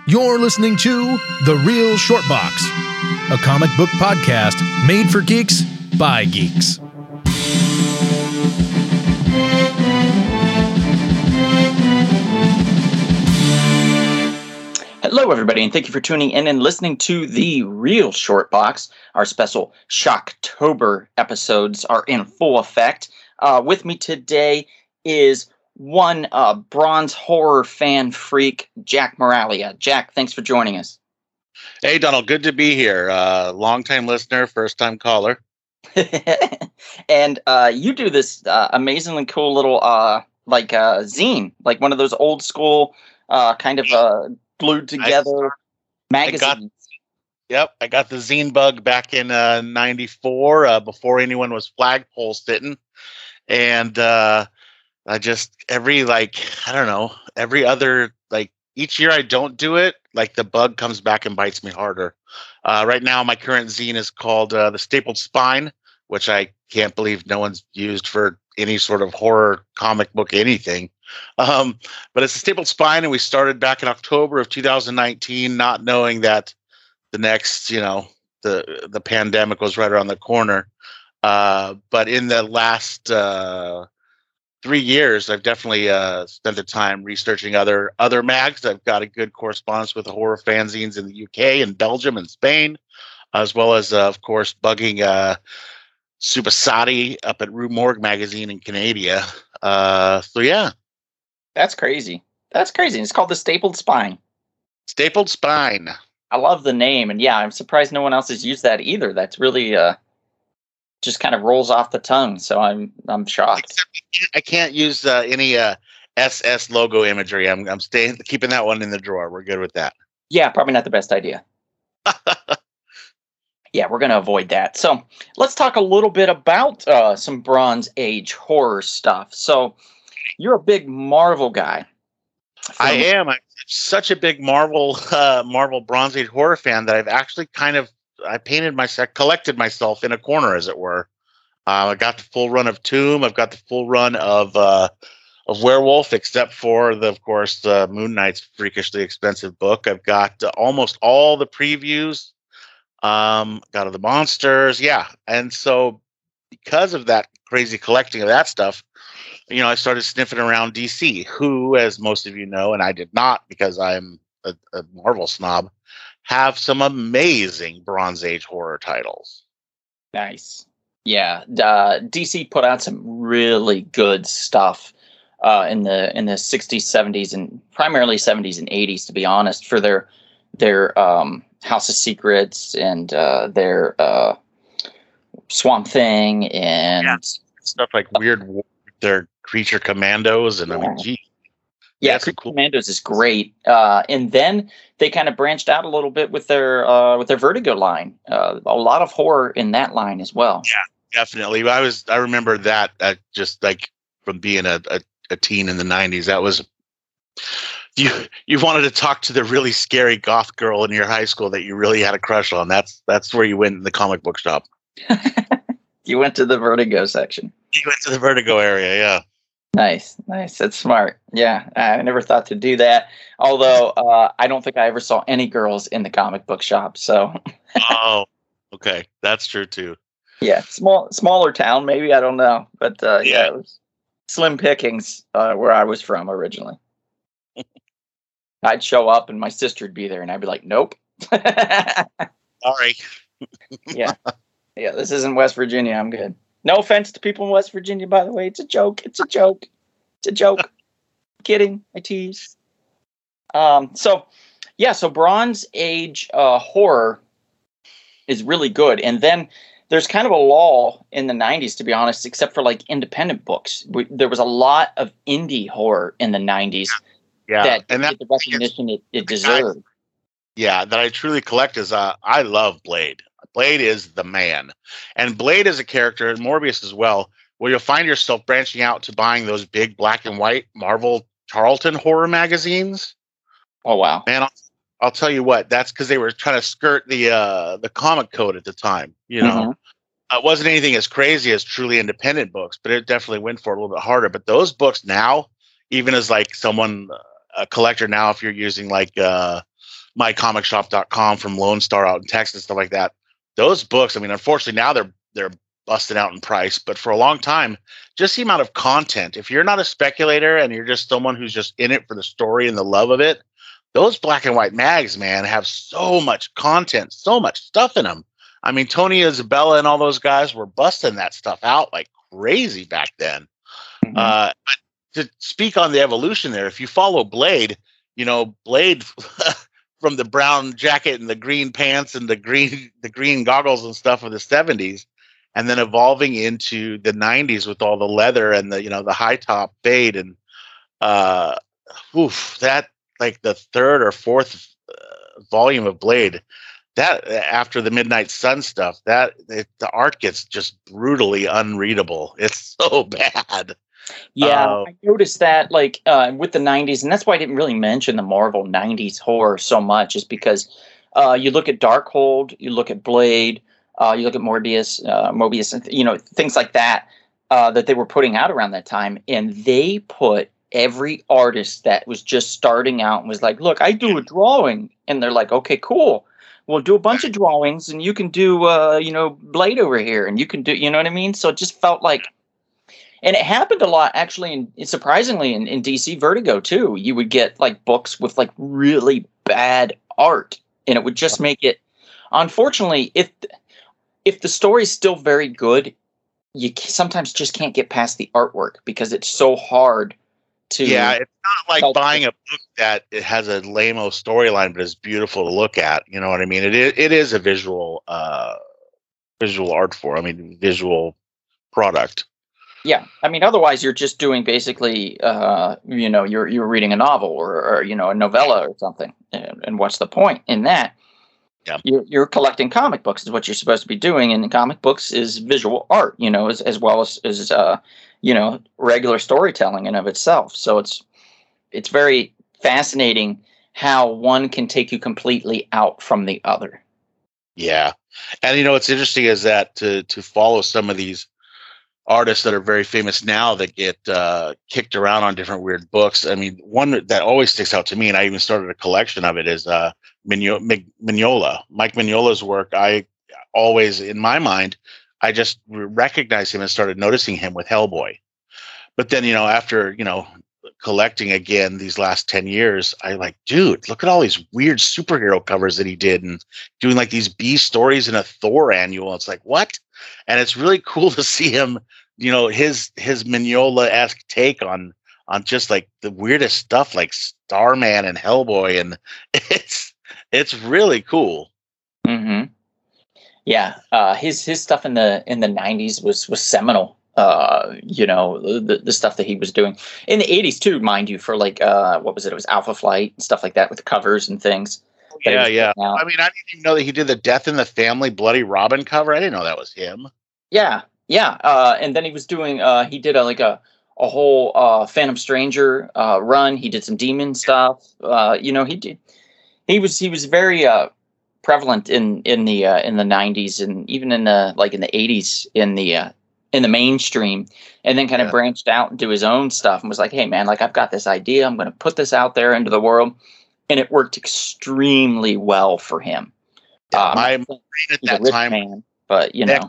You're listening to The Real Short Box, a comic book podcast made for geeks by geeks. Hello, everybody, and thank you for tuning in and listening to The Real Short Box. Our special Shocktober episodes are in full effect. With me today is one bronze horror fan freak, Jack Moralia. Jack, thanks for joining us. Hey, Donald, good to be here. Long-time listener, first-time caller. And you do this amazingly cool little zine, like one of those old school kind of glued together magazines. I got the zine bug back in 94 before anyone was flagpole sitting. And I just every other, each year I don't do it, the bug comes back and bites me harder. Right now, my current zine is called The Stapled Spine, which I can't believe no one's used for any sort of horror comic book anything. But it's a Stapled Spine, and we started back in October of 2019, not knowing that the next, the pandemic was right around the corner. But in the last 3 years, I've definitely spent the time researching other mags. I've got a good correspondence with the horror fanzines in the UK and Belgium and Spain, as well as, of course, bugging Subasati up at Rue Morgue magazine in Canada. So yeah. That's crazy. It's called The Stapled Spine. Stapled Spine. I love the name, and yeah, I'm surprised no one else has used that either. That's really just kind of rolls off the tongue, so I'm shocked. Except I can't use any SS logo imagery. I'm keeping that one in the drawer. We're good with that. Yeah, probably not the best idea. Yeah, we're going to avoid that. So let's talk a little bit about some Bronze Age horror stuff. So you're a big Marvel guy. I am. I'm such a big Marvel Bronze Age horror fan that I've actually collected myself in a corner, as it were. I got the full run of Tomb. I've got the full run of Werewolf, except for of course, the Moon Knight's freakishly expensive book. I've got almost all the previews. Got the monsters, yeah. And so, because of that crazy collecting of that stuff, I started sniffing around DC, who, as most of you know, and I did not because I'm a Marvel snob, have some amazing Bronze Age horror titles. Nice. Yeah. DC put out some really good stuff in the 60s, 70s, and primarily 70s and 80s, to be honest, for their House of Secrets and their Swamp Thing and stuff like Weird War, their Creature Commandos, and yeah, Creature Commandos is great. And then they kind of branched out a little bit with their Vertigo line. A lot of horror in that line as well. Yeah, definitely. I remember that just like from being a teen in the 90s. That was you wanted to talk to the really scary goth girl in your high school that you really had a crush on. That's where you went in the comic book shop. You went to the Vertigo section. You went to the Vertigo area, yeah. Nice. That's smart. Yeah, I never thought to do that. Although I don't think I ever saw any girls in the comic book shop. So. Oh, okay, that's true too. Yeah, smaller town, maybe, I don't know, but yeah, it was slim pickings where I was from originally. I'd show up and my sister'd be there, and I'd be like, "Nope." Sorry. Yeah, this isn't West Virginia. I'm good. No offense to people in West Virginia, by the way. It's a joke. Kidding. I tease. So Bronze Age horror is really good. And then there's kind of a lull in the 90s, to be honest, except for independent books. There was a lot of indie horror in the 90s that didn't get the recognition it deserved. That I truly collect is I love Blade. Blade is the man. And Blade is a character, and Morbius as well, where you'll find yourself branching out to buying those big black and white Marvel Charlton horror magazines. Oh, wow. Man, I'll tell you what, that's because they were trying to skirt the comic code at the time. Mm-hmm. It wasn't anything as crazy as truly independent books, but it definitely went for it a little bit harder. But those books now, even as someone, a collector now, if you're using mycomicshop.com from Lone Star out in Texas, stuff like that. Those books, I mean, unfortunately now they're busting out in price, but for a long time, just the amount of content. If you're not a speculator and you're just someone who's just in it for the story and the love of it, those black and white mags, man, have so much content, so much stuff in them. I mean, Tony Isabella and all those guys were busting that stuff out like crazy back then. Mhm. But to speak on the evolution there, if you follow Blade, Blade from the brown jacket and the green pants and the green goggles and stuff of the 70s, and then evolving into the 90s with all the leather and the high top fade and that, like the third or fourth volume of Blade, that after the Midnight Sun stuff, the art gets just brutally unreadable. It's so bad. Yeah, I noticed that with the 90s, and that's why I didn't really mention the Marvel 90s horror so much, is because you look at Darkhold, you look at Blade, you look at Mobius, and things like that that they were putting out around that time, and they put every artist that was just starting out and was like, "Look, I do a drawing," and they're like, "Okay, cool. We'll do a bunch of drawings, and you can do Blade over here, and you can do," you know what I mean? So it just felt like. And it happened a lot, actually, surprisingly, in DC Vertigo, too. You would get, books with, really bad art, and it would just make it... Unfortunately, if the story's still very good, you sometimes just can't get past the artwork because it's so hard to... Yeah, it's not like buying a book that it has a lame-o storyline, but is beautiful to look at. You know what I mean? It is a visual art form. I mean, visual product. Yeah, I mean, otherwise you're just doing basically, you're reading a novel or a novella or something, and what's the point in that? Yeah, you're collecting comic books is what you're supposed to be doing, and comic books is visual art, as well as regular storytelling in of itself. So it's very fascinating how one can take you completely out from the other. Yeah, and what's interesting is that to follow some of these artists that are very famous now that get kicked around on different weird books. I mean, one that always sticks out to me, and I even started a collection of it, is Mignola. Mike Mignola's work. I always, in my mind, I just recognized him and started noticing him with Hellboy. But then, after, collecting again these last 10 years, I dude, look at all these weird superhero covers that he did and doing these B stories in a Thor annual. It's like, what? And it's really cool to see him, his Mignola-esque take on just the weirdest stuff like Starman and Hellboy, and it's really cool. Mm-hmm. Yeah, his stuff in the 90s was seminal. The stuff that he was doing in the 80s too, mind you, for what was it? It was Alpha Flight and stuff like that with the covers and things. Yeah. I mean, I didn't even know that he did the Death in the Family Bloody Robin cover. I didn't know that was him. Yeah. And then he was doing. He did a whole Phantom Stranger run. He did some demon stuff. He did. He was very prevalent in the 90s and even in the in the 80s in the mainstream, and then kind of branched out into his own stuff and was like, "Hey, man, I've got this idea. I'm going to put this out there into the world." And it worked extremely well for him. My brain at that time, man, but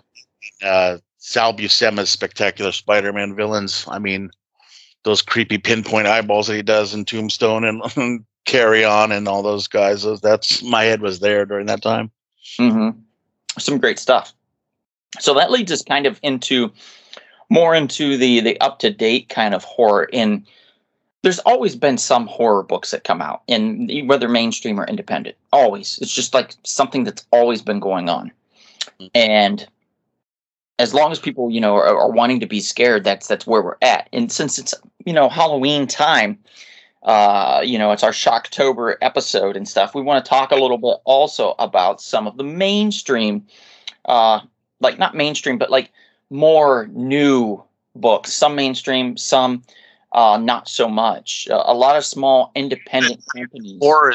Sal Buscema's Spectacular Spider-Man villains. I mean, those creepy pinpoint eyeballs that he does in Tombstone and Carry On and all those guys. That's my head was there during that time. Mm-hmm. Some great stuff. So that leads us kind of more into the up-to-date kind of horror. And there's always been some horror books that come out, and whether mainstream or independent, always. It's just something that's always been going on. And as long as people, are wanting to be scared, that's where we're at. And since it's, Halloween time, it's our Shocktober episode and stuff, we want to talk a little bit also about some of the mainstream, not mainstream, but more new books. Some mainstream, some not so much. A lot of small independent companies. Horror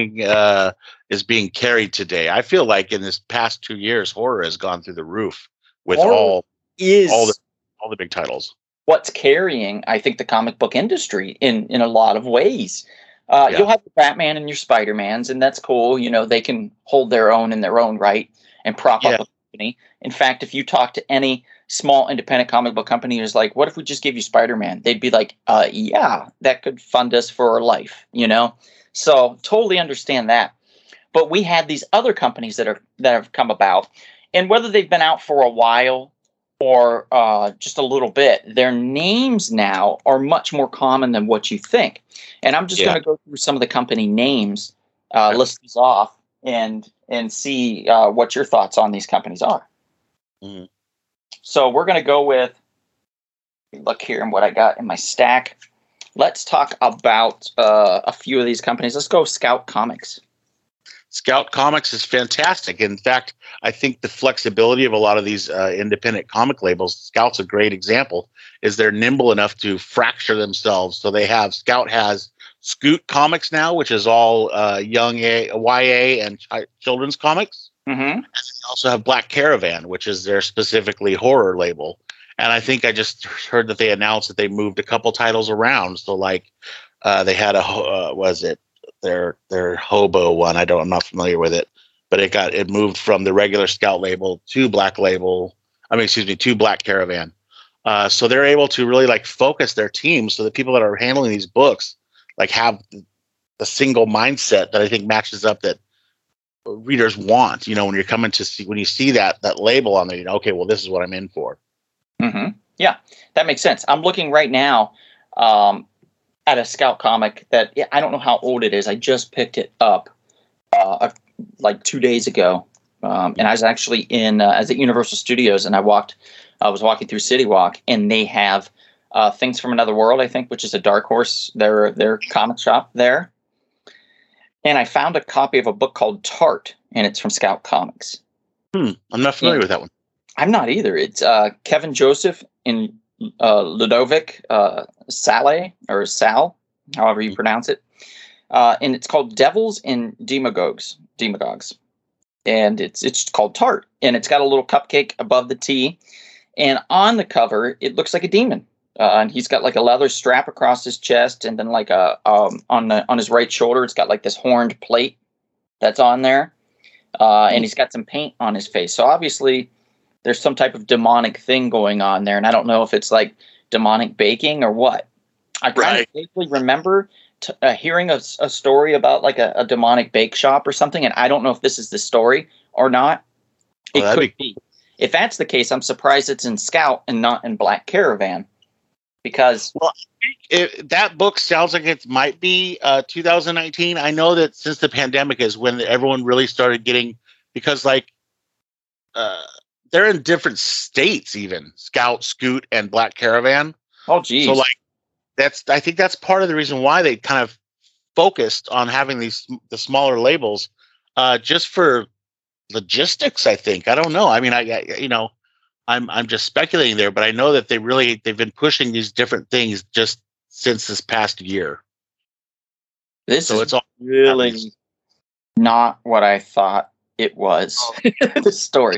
is being carried today. I feel like in this past 2 years, horror has gone through the roof with all the big titles. What's carrying, I think, the comic book industry in a lot of ways. You'll have your Batman and your Spider-Mans, and that's cool. You know, they can hold their own in their own right and prop up a company. In fact, if you talk to any small independent comic book company who's like, what if we just gave you Spider-Man? They'd be like, yeah, that could fund us for life, you know? So totally understand that. But we had these other companies that have come about, and whether they've been out for a while or just a little bit, their names now are much more common than what you think. And I'm just going to go through some of the company names, list these off, and see what your thoughts on these companies are. Mm-hmm. So we're going to go with, look here and what I got in my stack. Let's talk about a few of these companies. Let's go Scout Comics. Scout Comics is fantastic. In fact, I think the flexibility of a lot of these independent comic labels, Scout's a great example, is they're nimble enough to fracture themselves. So Scout has Scoot Comics now, which is all young YA and children's comics. Mm-hmm. And they also have Black Caravan, which is their specifically horror label. And I think I just heard that they announced that they moved a couple titles around. So like they had their Hobo one. I'm not familiar with it, but it moved from the regular Scout label to Black Caravan. So they're able to really like focus their team so that people that are handling these books like have the single mindset that I think matches up that readers want. You know, when you're coming to see, when you see that label on there, you know, okay, well, this is what I'm in for. Mm-hmm. Yeah, that makes sense. I'm looking right now at a Scout comic that I don't know how old it is. I just picked it up like 2 days ago, and I was actually I was at Universal Studios, and I was walking through City Walk, and they have Things from Another World, I think, which is a Dark Horse, their comic shop there. And I found a copy of a book called Tart, and it's from Scout Comics. I'm not familiar with that one. I'm not either. It's Kevin Joseph and Ludovic Sale, or Sal, however you pronounce it. And it's called Devils and Demagogues. And it's called Tart. And it's got a little cupcake above the T. And on the cover, it looks like a demon. And he's got like a leather strap across his chest, and then like on his right shoulder, it's got like this horned plate that's on there. And he's got some paint on his face. So obviously there's some type of demonic thing going on there. And I don't know if it's like demonic baking or what. I kind of vaguely remember hearing a story about like a demonic bake shop or something. And I don't know if this is the story or not. It could be. If that's the case, I'm surprised it's in Scout and not in Black Caravan. Because that book sounds like it might be 2019. I know that since the pandemic is when everyone really started getting, because like they're in different states, even Scout, Scoot, and Black Caravan. Oh, geez. So like I think that's part of the reason why they kind of focused on having the smaller labels, just for logistics. I think. I don't know. I mean, I'm just speculating there, but I know that they've been pushing these different things just since this past year. It's all really not what I thought it was. The story.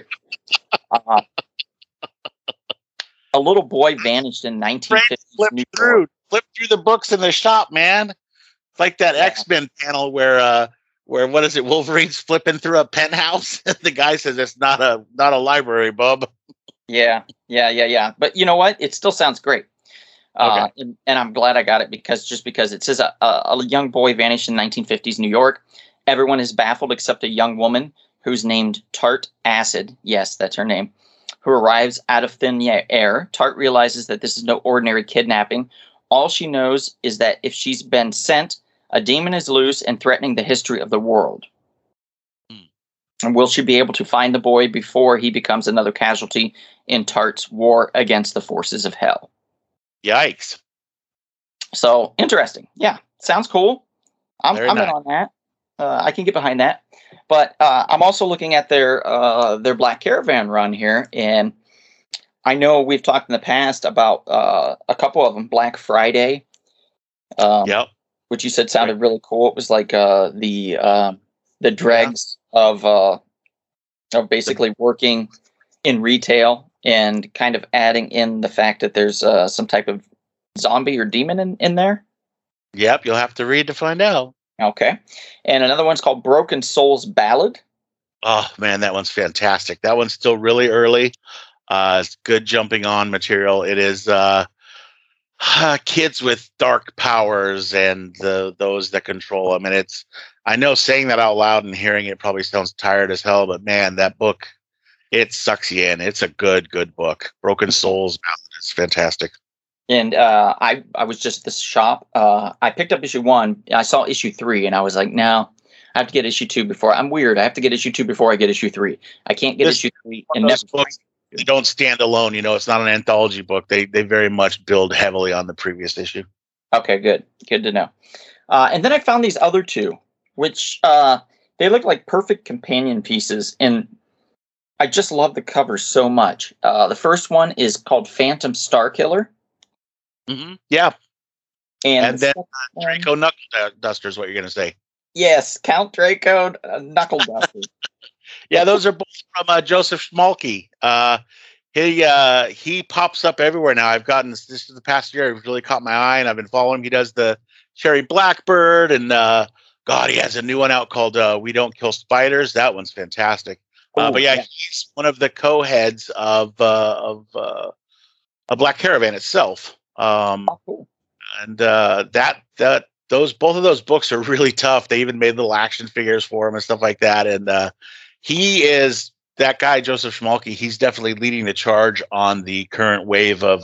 A little boy vanished in 1950s New York. Flip through the books in the shop, man. It's like that X-Men panel where what is it? Wolverine's flipping through a penthouse. The guy says it's not a library, bub. Yeah. But you know what? It still sounds great. Okay. And I'm glad I got it because it says a young boy vanished in 1950s New York. Everyone is baffled except a young woman who's named Tart Acid. Yes, that's her name. Who arrives out of thin air. Tart realizes that this is no ordinary kidnapping. All she knows is that if she's been sent, a demon is loose and threatening the history of the world. And will she be able to find the boy before he becomes another casualty in Tart's war against the forces of hell? Yikes. So, interesting. Yeah, sounds cool. I'm Nice. in on that. I can get behind that. But I'm also looking at their Black Caravan run here. And I know we've talked in the past about a couple of them. Black Friday, Yep. which you said sounded really cool. It was like the dregs of basically working in retail and kind of adding in the fact that there's some type of zombie or demon in there. Yep, you'll have to read to find out. Okay. And another one's called Broken Souls Ballad. Oh man, that one's fantastic. That one's still really early. It's good jumping on material. It is kids with dark powers and those that control them. And I know saying that out loud and hearing it probably sounds tired as hell, but man, that book, it sucks you in. It's a good book. Broken Souls Ballad is fantastic. And I was just at this shop. I picked up issue 1. I saw issue 3, and I was like, no, I have to get issue 2 before. I'm weird. I have to get issue 2 before I get issue 3. I can't get issue 3 and never. Books, they don't stand alone. It's not an anthology book. They very much build heavily on the previous issue. Okay, good to know. And then I found these other 2, which they look like perfect companion pieces, and I just love the covers so much. The first one is called Phantom Starkiller. Mm-hmm. Yeah. And then Draco Draco Knuckle Duster is what you're going to say. Yes, Count Draco Knuckle Duster. Yeah, those are both from Joseph Schmalke. He pops up everywhere now. I've gotten this is the past year. He's really caught my eye, and I've been following him. He does the Cherry Blackbird, and God, he has a new one out called "We Don't Kill Spiders." That one's fantastic. But yeah, he's one of the co-heads of a Black Caravan itself. Cool. And both of those books are really tough. They even made little action figures for him and stuff like that. And he is that guy, Joseph Schmalke. He's definitely leading the charge on the current wave of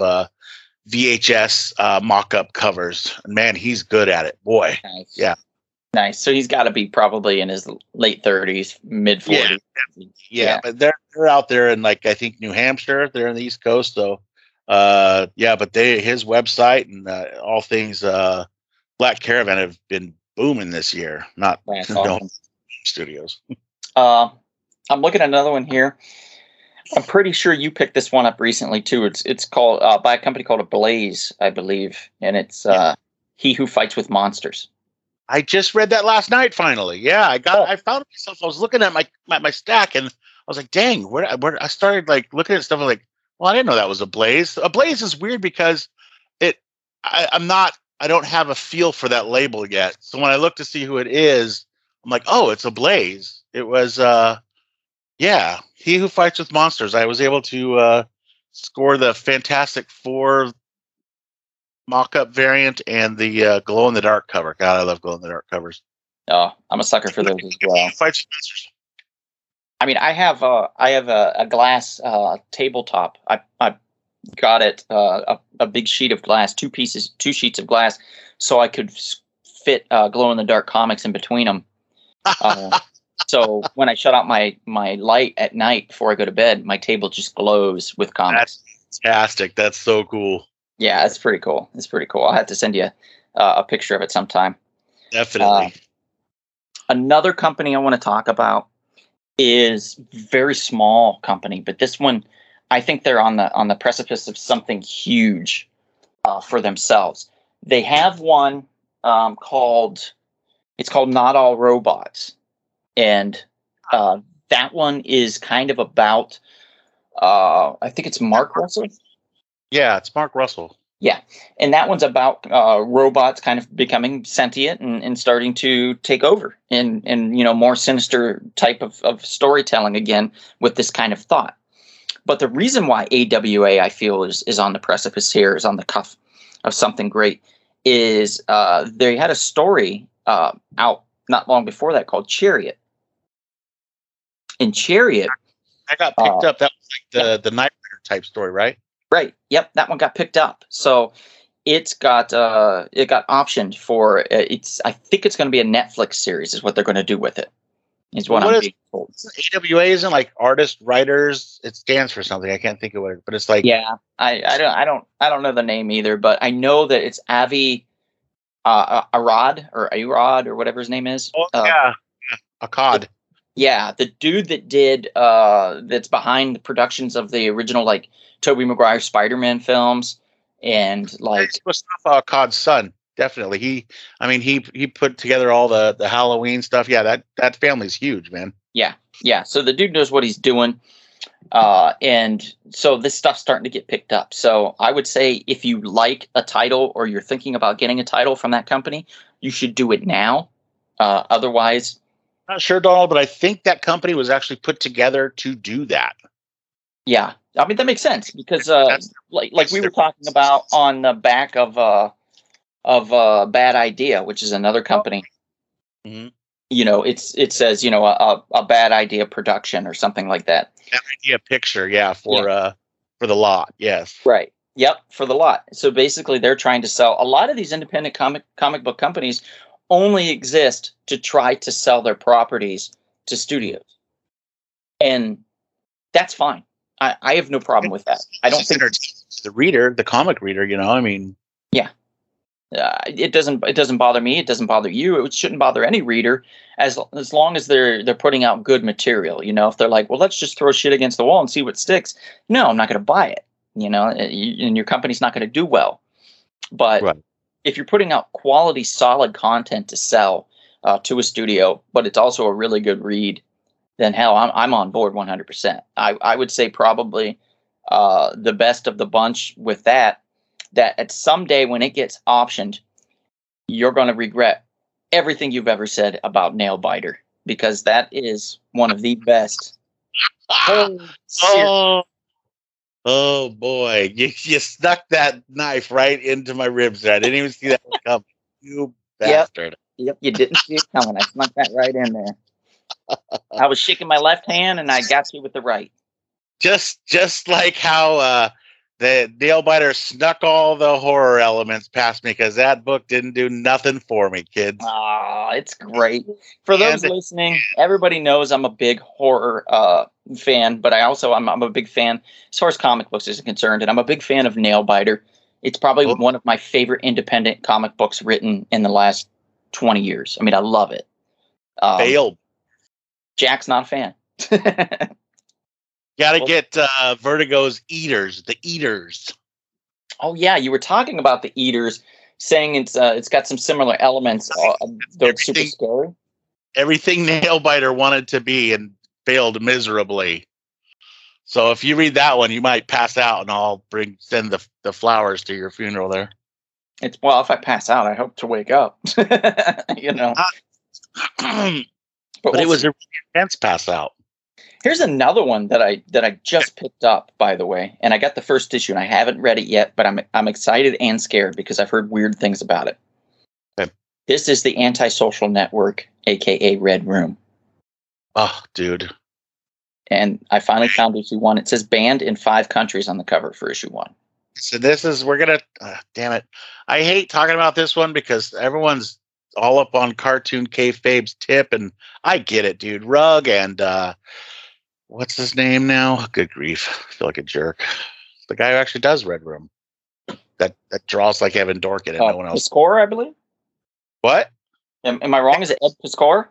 VHS mock-up covers. And man, he's good at it. Boy, nice. Yeah, nice. So he's got to be probably in his late 30s, mid 40s. Yeah, but they're out there in I think New Hampshire. They're in the East Coast, so. But his website and all things Black Caravan have been booming this year. Not awesome. Studios. I'm looking at another one here. I'm pretty sure you picked this one up recently too. It's called by a company called Ablaze, I believe, and it's He Who Fights with Monsters. I just read that last night. Finally, yeah, I found myself. I was looking at my stack, and I was like, "Dang!" Where I started looking at stuff. I was like, well, I didn't know that was Ablaze. Ablaze is weird because I don't have a feel for that label yet. So when I look to see who it is, I'm like, oh, it's Ablaze. It was, He Who Fights with Monsters. I was able to score the Fantastic Four mock-up variant and the glow-in-the-dark cover. God, I love glow-in-the-dark covers. Oh, I'm a sucker for those as well. Fights with Monsters. I mean, I have a glass tabletop. I got it a big sheet of glass, 2 sheets of glass, so I could fit glow in the dark comics in between them. So when I shut out my light at night before I go to bed, my table just glows with comics. That's fantastic. That's so cool. Yeah, it's pretty cool. I'll have to send you a picture of it sometime. Definitely. Another company I want to talk about is very small company, but this one, I think they're on the precipice of something huge for themselves. They have one called Not All Robots, and that one is kind of about I think it's Mark Russell. Yeah, it's Mark Russell. Yeah, and that one's about robots kind of becoming sentient and starting to take over and more sinister type of storytelling again with this kind of thought. But the reason why AWA, I feel, is on the precipice here, is on the cuff of something great, is they had a story out not long before that called Chariot. In Chariot, I got picked up. That was the Night Rider type story, right? Right. Yep. That one got picked up. So it got optioned for I think it's going to be a Netflix series is what they're going to do with it. Is what I'm being told. AWA isn't like writers. It stands for something. I can't think of it, but it's like I don't know the name either, but I know that it's Avi Arad or whatever his name is. Oh Akkad. Yeah, the dude that did that's behind the productions of the original Tobey Maguire Spider-Man films and Mustafa Akkad's son. Definitely. He put together all the Halloween stuff. Yeah, that family's huge, man. Yeah. So the dude knows what he's doing. And so this stuff's starting to get picked up. So I would say if you like a title or you're thinking about getting a title from that company, you should do it now. Otherwise, Not sure, Donald, but I think that company was actually put together to do that. yeah, I mean that makes sense because like that's we were their- talking about on the back of Bad Idea, which is another company. Mhm. You know, it says a Bad Idea production or something like that. That idea picture, for the lot, yes. Right. Yep, for the lot. So basically, they're trying to sell. A lot of these independent comic book companies only exist to try to sell their properties to studios, and that's fine. I have no problem with that. I don't think The reader, the comic reader, I mean, it doesn't bother me. It doesn't bother you. It shouldn't bother any reader as long as they're putting out good material. If they're like, well, let's just throw shit against the wall and see what sticks. No, I'm not going to buy it. And your company's not going to do well. But right. if you're putting out quality, solid content to sell to a studio, but it's also a really good read, then hell, I'm on board 100%. I would say probably the best of the bunch with that at someday when it gets optioned, you're going to regret everything you've ever said about Nailbiter, because that is one of the best. Oh boy, you stuck that knife right into my ribs there. I didn't even see that coming. You bastard. Yep, you didn't see it coming. I snuck that right in there. I was shaking my left hand and I got you with the right. Just like how the Nailbiter snuck all the horror elements past me, because that book didn't do nothing for me, kids. Oh, it's great. For those listening, everybody knows I'm a big horror fan, but I'm a big fan as far as comic books is concerned, and I'm a big fan of Nailbiter. It's probably one of my favorite independent comic books written in the last 20 years. I mean, I love it. Failed. Jack's not a fan. Got to get Vertigo's Eaters, the Eaters. Oh yeah, you were talking about the Eaters, saying it's got some similar elements. Though it's super scary. Everything Nailbiter wanted to be and failed miserably. So if you read that one, you might pass out, and I'll send the flowers to your funeral there. If I pass out, I hope to wake up. But it was a intense pass out. Here's another one that I just picked up, by the way, and I got the first issue, and I haven't read it yet, but I'm excited and scared because I've heard weird things about it. Okay. This is the Antisocial Network, aka Red Room. Oh, dude! And I finally found issue 1. It says banned in 5 countries on the cover for issue 1. So we're gonna. Damn it! I hate talking about this one because everyone's all up on cartoon kayfabe's tip, and I get it, dude. Rugg and what's his name now? Good grief! I feel like a jerk. The guy who actually does Red Room, that draws like Evan Dorkin and no one else. Piscor, I believe. What? Am I wrong? Is it Ed Piscor?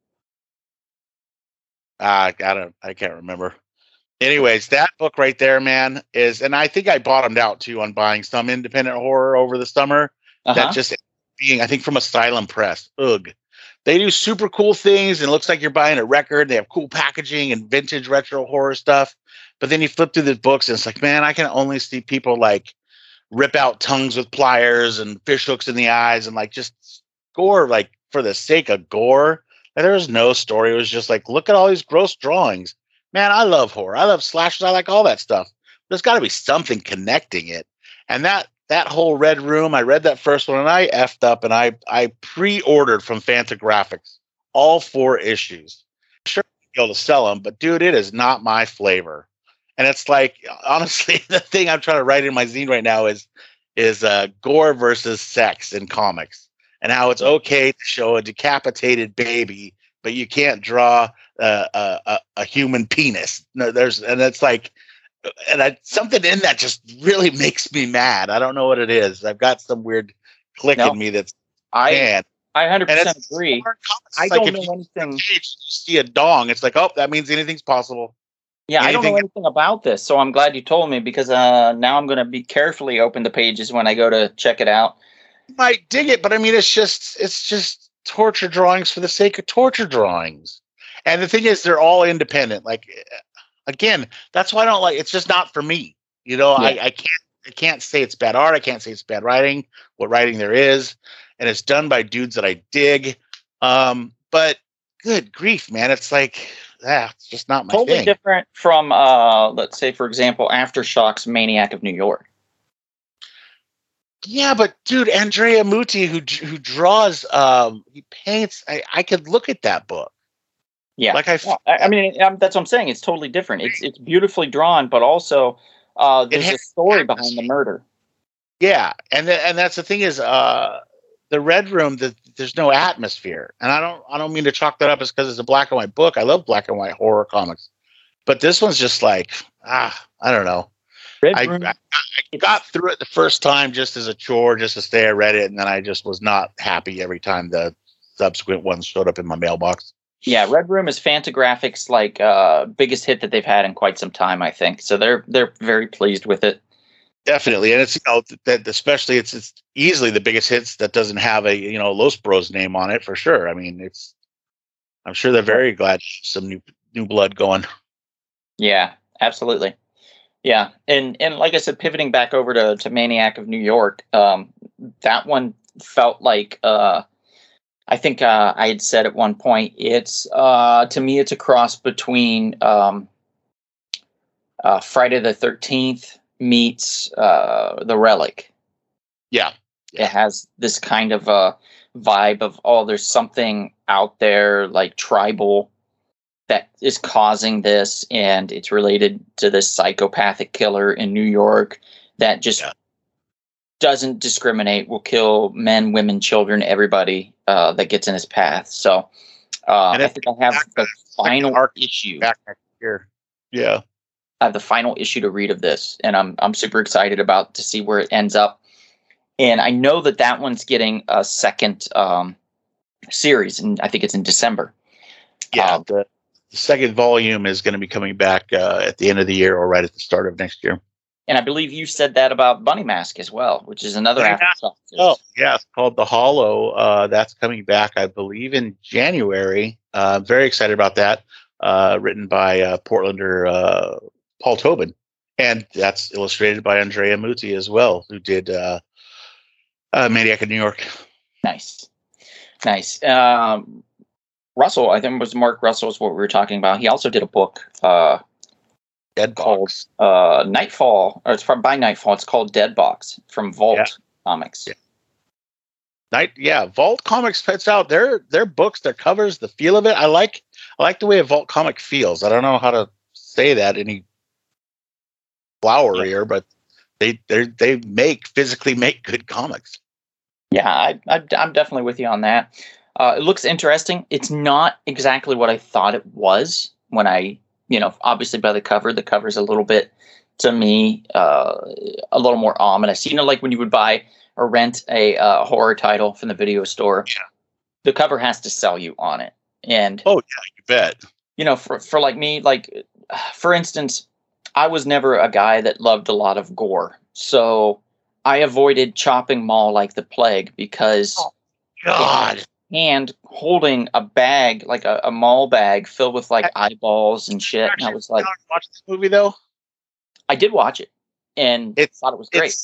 I can't remember. Anyways, that book right there, man, and I think I bottomed out too on buying some independent horror over the summer. That just being, I think, from Asylum Press. Ugh. They do super cool things, and it looks like you're buying a record. They have cool packaging and vintage retro horror stuff. But then you flip through the books, and it's like, man, I can only see people like rip out tongues with pliers and fish hooks in the eyes and like just gore, like for the sake of gore. There was no story. It was just like, look at all these gross drawings. Man, I love horror. I love slashers. I like all that stuff. There's got to be something connecting it. And that whole Red Room, I read that first one and I effed up, and I pre-ordered from Fantagraphics all 4 issues. Sure, I'll be able to sell them, but dude, it is not my flavor. And it's like, honestly, the thing I'm trying to write in my zine right now is gore versus sex in comics, and how it's okay to show a decapitated baby, but you can't draw a human penis. No, it's like, something in that just really makes me mad. I don't know what it is. I've got some weird click in me that's I 100% agree. I like don't know anything. You see a dong, it's like, oh, that means anything's possible. Yeah, I don't know anything about this, so I'm glad you told me, because now I'm going to be carefully open the pages when I go to check it out. You might dig it, but I mean, it's just torture drawings for the sake of torture drawings. And the thing is, they're all independent. Like, again, that's why I don't like. It's just not for me. You know, Yeah. I can't say it's bad art. I can't say it's bad writing. What writing there is, and it's done by dudes that I dig. But good grief, man, it's like it's just not my Totally thing. different from, let's say, for example, Aftershocks Maniac of New York. Yeah, but dude, Andrea Muti, who draws, he paints. I could look at that book. Yeah, Like I mean, that's what I'm saying. It's totally different. It's beautifully drawn, but also there's a story behind the murder. Yeah, and that's the thing is, the Red Room. There's no atmosphere, and I don't mean to chalk that up as because it's a black and white book. I love black and white horror comics, but this one's just like I don't know. I got through it the first time just as a chore, just to stay. I read it, and then I just was not happy every time the subsequent ones showed up in my mailbox. Yeah, Red Room is Fantagraphics' like biggest hit that they've had in quite some time, I think. So they're very pleased with it. Definitely, and it's that especially it's easily the biggest hits that doesn't have a Los Bros name on it for sure. I mean, I'm sure they're very glad some new blood going. Yeah, absolutely. Yeah, and like I said, pivoting back over to Maniac of New York, that one felt like I think I had said at one point it's to me it's a cross between Friday the 13th meets The Relic. Yeah. It has this kind of vibe of there's something out there like tribal that is causing this, and it's related to this psychopathic killer in New York that just doesn't discriminate, will kill men, women, children, everybody that gets in his path. So I think I have the final issue back next year. Yeah, I have the final issue to read of this, and I'm super excited to see where it ends up. And I know that one's getting a second series, and I think it's in December. Yeah, the second volume is going to be coming back at the end of the year or right at the start of next year. And I believe you said that about Bunny Mask as well, which is another Aftershock. Oh, yeah, it's called The Hollow. That's coming back, I believe, in January. Very excited about that. Written by Portlander Paul Tobin. And that's illustrated by Andrea Muti as well, who did Maniac of New York. Nice. Russell, I think it was Mark Russell is what we were talking about. He also did a book Dead called Nightfall, or it's by Nightfall. It's called Dead Box from Vault Comics. Vault Comics puts out their books, their covers, the feel of it. I like the way a Vault comic feels. I don't know how to say that any flowerier, but they physically make good comics. Yeah, I'm definitely with you on that. It looks interesting. It's not exactly what I thought it was when I, obviously by the cover's a little bit, to me, a little more ominous. Like when you would buy or rent a horror title from the video store, the cover has to sell you on it. And oh yeah, you bet. For like me, like for instance, I was never a guy that loved a lot of gore, so I avoided chopping mall like the plague because God. And holding a bag, like a mall bag filled with like eyeballs and shit. And I was like, watch this movie though? I did watch it and thought it was great.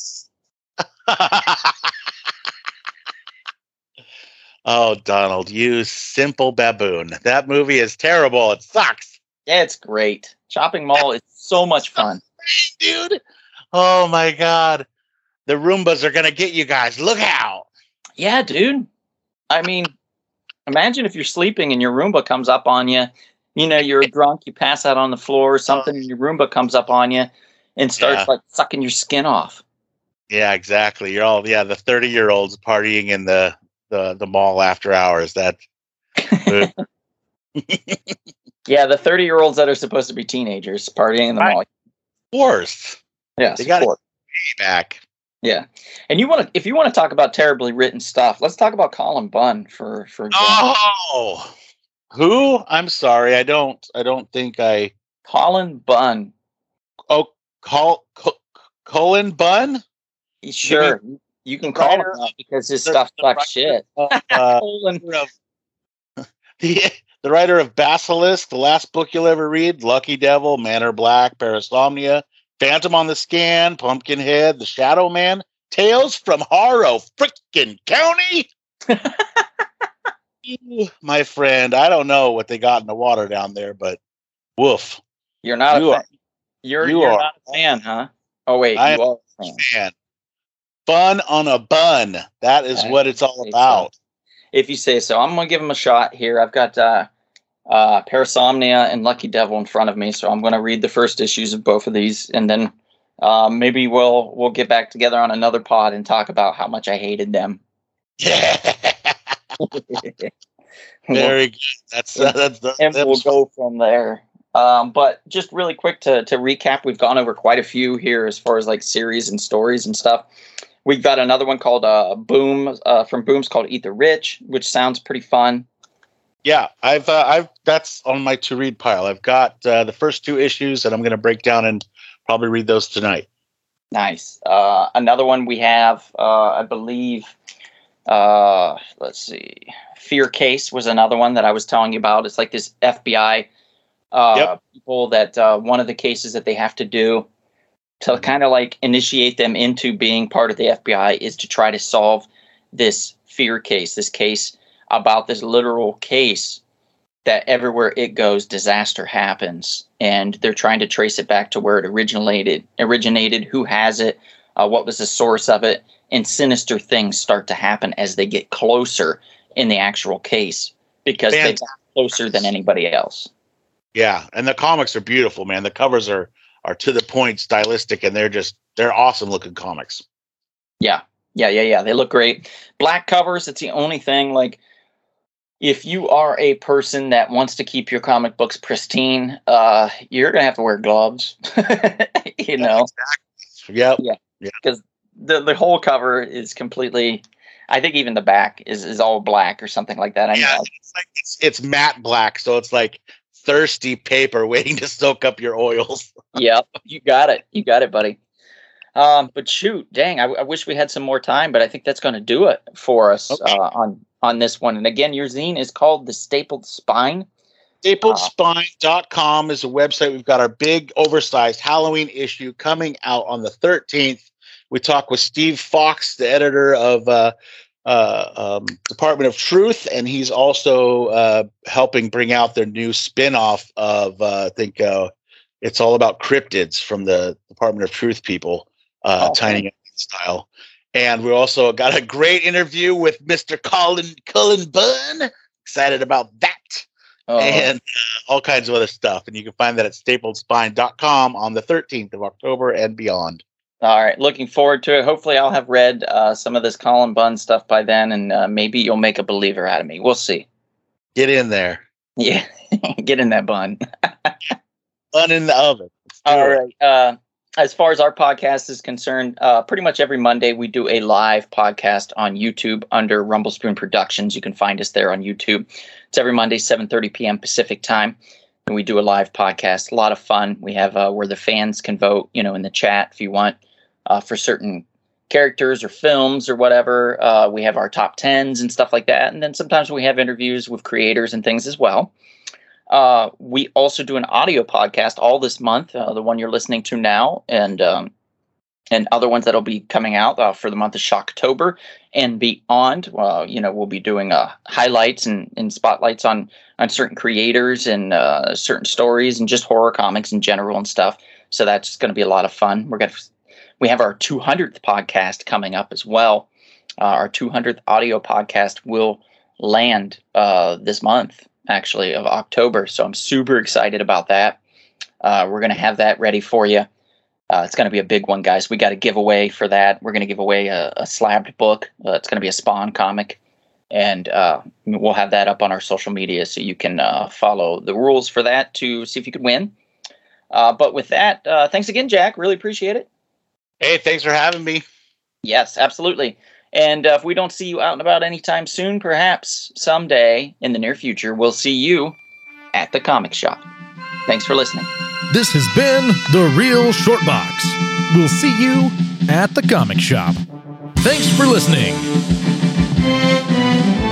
Oh, Donald, you simple baboon. That movie is terrible. It sucks. Yeah, it's great. Chopping mall is so much fun. Dude. Oh my God. The Roombas are going to get you guys. Look out. Yeah, dude. I mean, imagine if you're sleeping and your Roomba comes up on you. You're drunk, you pass out on the floor or something, and your Roomba comes up on you and starts like sucking your skin off. Yeah, exactly. You're all the 30-year-olds partying in the mall after hours. That. Yeah, the 30-year-olds that are supposed to be teenagers partying in the mall. Worst. Yeah, they got to pay back. Yeah, and if you want to talk about terribly written stuff, let's talk about Colin Bunn for example. Oh, who? I'm sorry, I don't think I. Colin Bunn. Oh, Colin Bunn. Sure, you can call him that because his stuff sucks shit. The the writer of Basilisk, the last book you'll ever read, Lucky Devil, Manor Black, Parasomnia, Phantom on the Scan, Pumpkinhead, The Shadow Man, Tales from Harrow frickin' County. My friend, I don't know what they got in the water down there, but woof. You're not a fan. You're not a fan, huh? Oh wait, I you are a fan. Fun on a bun. That is what it's all about. So. If you say so. I'm gonna give them a shot here. I've got Parasomnia and Lucky Devil in front of me, so I'm gonna read the first issues of both of these, and then maybe we'll get back together on another pod and talk about how much I hated them. Yeah. Very good. That's we'll go from there. But just really quick to recap, we've gone over quite a few here as far as like series and stories and stuff. We've got another one called Boom from Boom's called Eat the Rich, which sounds pretty fun. Yeah, I've that's on my to read pile. I've got the first 2 issues, and I'm going to break down and probably read those tonight. Nice. Another one we have, I believe. Let's see. Fear Case was another one that I was telling you about. It's like this FBI people that one of the cases that they have to do to kind of like initiate them into being part of the FBI is to try to solve this fear case, this case about this literal case that everywhere it goes, disaster happens. And they're trying to trace it back to where it originated, who has it, what was the source of it, and sinister things start to happen as they get closer in the actual case because they got closer than anybody else. Yeah, and the comics are beautiful, man. The covers are to the point, stylistic, and they're awesome looking comics. Yeah. They look great. Black covers, it's the only thing, like, if you are a person that wants to keep your comic books pristine, you're going to have to wear gloves, you know? Exactly. Yep. Yeah. Because the whole cover is completely, I think even the back is all black or something like that. It's matte black, so it's like thirsty paper waiting to soak up your oils. Yep, you got it, buddy. But shoot, dang, I wish we had some more time, but I think that's going to do it for us on this one. And again, your zine is called The Stapled Spine. StapledSpine.com is a website. We've got our big oversized Halloween issue coming out on the 13th. We talk with Steve Fox, the editor of Department of Truth, and he's also helping bring out their new spin-off of I think it's all about cryptids from the Department of Truth people, Tiny style. And we also got a great interview with Mr. Cullen Bunn. Excited about that. And all kinds of other stuff. And you can find that at StapledSpine.com on the 13th of October and beyond. All right. Looking forward to it. Hopefully I'll have read some of this Cullen Bunn stuff by then, and maybe you'll make a believer out of me. We'll see. Get in there. Yeah. Get in that bun. Bun in the oven. All right. As far as our podcast is concerned, pretty much every Monday we do a live podcast on YouTube under Rumble Spoon Productions. You can find us there on YouTube. It's every Monday, 7:30 p.m. Pacific time. And we do a live podcast. A lot of fun. We have where the fans can vote, in the chat if you want for certain characters or films or whatever. We have our top 10s and stuff like that. And then sometimes we have interviews with creators and things as well. We also do an audio podcast all this month, the one you're listening to now, and other ones that'll be coming out for the month of Shocktober and beyond. We'll be doing highlights and spotlights on certain creators and certain stories and just horror comics in general and stuff. So that's going to be a lot of fun. We have our 200th podcast coming up as well. Our 200th audio podcast will land this month, actually, of October. So I'm super excited about that. We're going to have that ready for you. It's going to be a big one, guys. We got a giveaway for that. We're going to give away a slabbed book. It's going to be a Spawn comic. And we'll have that up on our social media so you can follow the rules for that to see if you could win. But with that, thanks again, Jack. Really appreciate it. Hey, thanks for having me. Yes, absolutely. And if we don't see you out and about anytime soon, perhaps someday in the near future, we'll see you at the comic shop. Thanks for listening. This has been The Real Short Box. We'll see you at the comic shop. Thanks for listening.